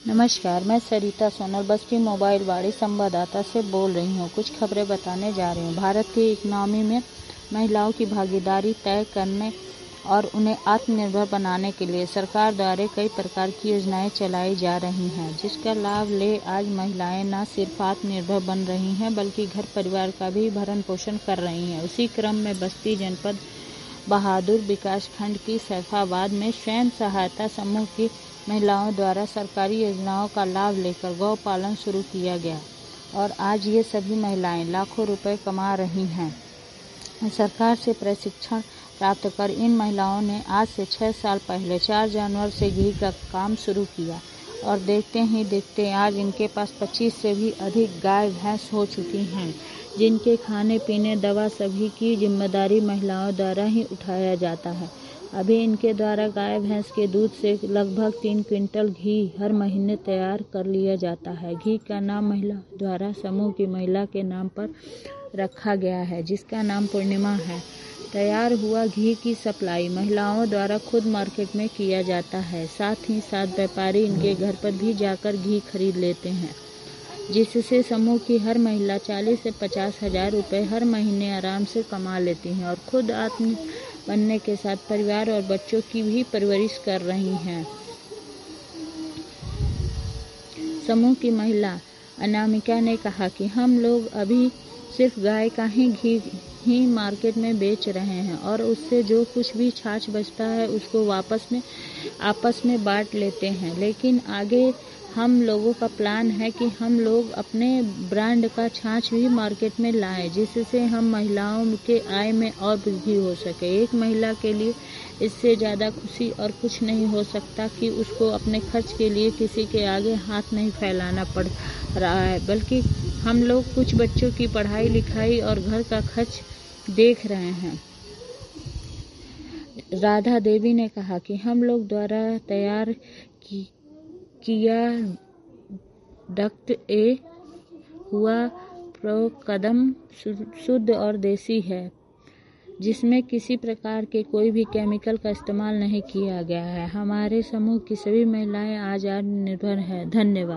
नमस्कार, मैं सरिता सोनल बस्ती मोबाइल वाड़ी संवाददाता से बोल रही हूँ। कुछ खबरें बताने जा रही हूँ। भारत की इकोनॉमी में महिलाओं की भागीदारी तय करने और उन्हें आत्मनिर्भर बनाने के लिए सरकार द्वारा कई प्रकार की योजनाएं चलाई जा रही हैं, जिसका लाभ ले आज महिलाएं न सिर्फ आत्मनिर्भर बन रही हैं बल्कि घर परिवार का भी भरण पोषण कर रही हैं। उसी क्रम में बस्ती जनपद बहादुर विकास खंड की सैफाबाद में स्वयं सहायता समूह की महिलाओं द्वारा सरकारी योजनाओं का लाभ लेकर गौ पालन शुरू किया गया और आज ये सभी महिलाएं लाखों रुपए कमा रही हैं। सरकार से प्रशिक्षण प्राप्त कर इन महिलाओं ने आज से 6 साल पहले 4 जनवरी से घी का काम शुरू किया और देखते ही देखते आज इनके पास 25 से भी अधिक गाय भैंस हो चुकी हैं, जिनके खाने पीने दवा सभी की जिम्मेदारी महिलाओं द्वारा ही उठाया जाता है। अभी इनके द्वारा गाय भैंस के दूध से लगभग 3 क्विंटल घी हर महीने तैयार कर लिया जाता है। घी का नाम महिला द्वारा समूह की महिला के नाम पर रखा गया है, जिसका नाम पूर्णिमा है। तैयार हुआ घी की सप्लाई महिलाओं द्वारा खुद मार्केट में किया जाता है। साथ ही साथ व्यापारी इनके घर पर भी जाकर घी खरीद लेते हैं, जिससे समूह की हर महिला 40 से 50 हजार रुपये हर महीने आराम से कमा लेती हैं और खुद आत्म बनने के साथ परिवार और बच्चों की भी परवरिश कर रही हैं। समूह की महिला अनामिका ने कहा कि हम लोग अभी सिर्फ गाय का ही घी ही मार्केट में बेच रहे हैं और उससे जो कुछ भी छाछ बचता है उसको आपस में बांट लेते हैं, लेकिन आगे हम लोगों का प्लान है कि हम लोग अपने ब्रांड का छाछ भी मार्केट में लाएं, जिससे हम महिलाओं के आय में और वृद्धि हो सके। एक महिला के लिए इससे ज़्यादा खुशी और कुछ नहीं हो सकता कि उसको अपने खर्च के लिए किसी के आगे हाथ नहीं फैलाना पड़ रहा है, बल्कि हम लोग कुछ बच्चों की पढ़ाई लिखाई और घर का खर्च देख रहे हैं। राधा देवी ने कहा कि हम लोग द्वारा तैयार किया डक्ट ए हुआ कदम शुद्ध और देसी है, जिसमें किसी प्रकार के कोई भी केमिकल का इस्तेमाल नहीं किया गया है। हमारे समूह की सभी महिलाएं आज आत्मनिर्भर हैं। धन्यवाद।